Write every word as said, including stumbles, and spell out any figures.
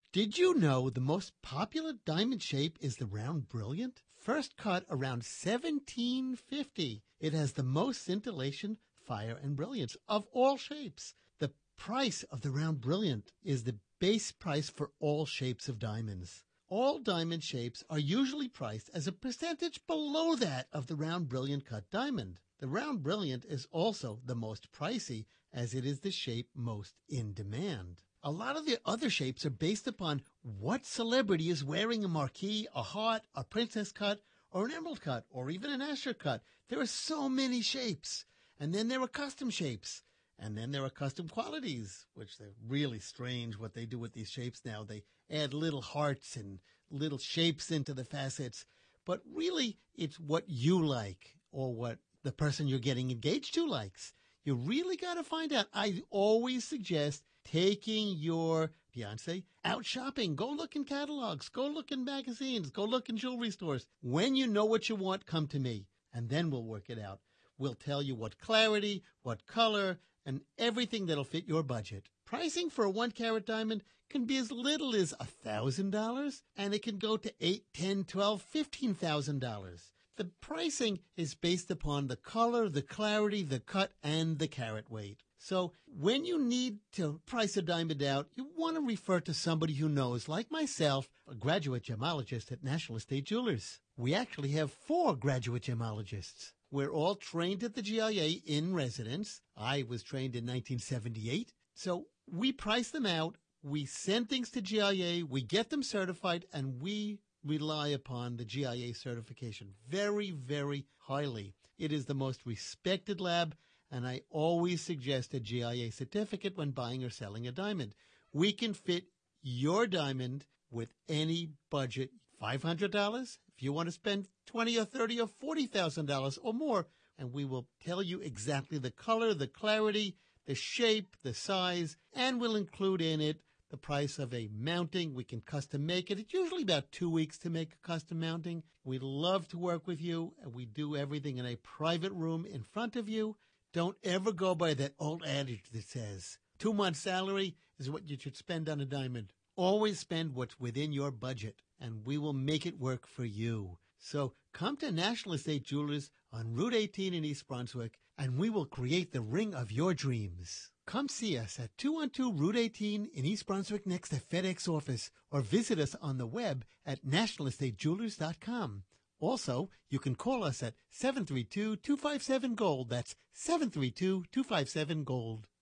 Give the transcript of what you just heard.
Did you know the most popular diamond shape is the round brilliant? First cut around seventeen fifty. It has the most scintillation, fire, and brilliance of all shapes. The price of the round brilliant is the base price for all shapes of diamonds. All diamond shapes are usually priced as a percentage below that of the round brilliant cut diamond. The round brilliant is also the most pricey as it is the shape most in demand. A lot of the other shapes are based upon what celebrity is wearing a marquise, a heart, a princess cut, or an emerald cut, or even an Asher cut. There are so many shapes. And then there are custom shapes. And then there are custom qualities, which they're really strange what they do with these shapes now. They add little hearts and little shapes into the facets. But really, it's what you like or what the person you're getting engaged to likes. You really got to find out. I always suggest taking your fiancé out shopping. Go look in catalogs. Go look in magazines. Go look in jewelry stores. When you know what you want, come to me, and then we'll work it out. We'll tell you what clarity, what color, and everything that'll fit your budget. Pricing for a one-carat diamond can be as little as one thousand dollars, and it can go to eight, ten, twelve, fifteen thousand dollars. The pricing is based upon the color, the clarity, the cut, and the carat weight. So when you need to price a diamond out, you want to refer to somebody who knows, like myself, a graduate gemologist at National Estate Jewelers. We actually have four graduate gemologists. We're all trained at the G I A in residence. I was trained in nineteen seventy-eight. So we price them out, we send things to G I A, we get them certified, and we rely upon the G I A certification very, very highly. It is the most respected lab, and I always suggest a G I A certificate when buying or selling a diamond. We can fit your diamond with any budget. five hundred dollars if you want to spend twenty or thirty or forty thousand dollars or more, and we will tell you exactly the color, the clarity, the shape, the size, and we'll include in it the price of a mounting. We can custom make it. It's usually about two weeks to make a custom mounting. We love to work with you, and we do everything in a private room in front of you. Don't ever go by that old adage that says two months' salary is what you should spend on a diamond. Always spend what's within your budget, and we will make it work for you. So come to National Estate Jewelers on Route eighteen in East Brunswick, and we will create the ring of your dreams. Come see us at two twelve Route eighteen in East Brunswick next to FedEx office, or visit us on the web at national estate jewelers dot com. Also, you can call us at seven three two, two five seven, GOLD. That's seven three two, two five seven, GOLD.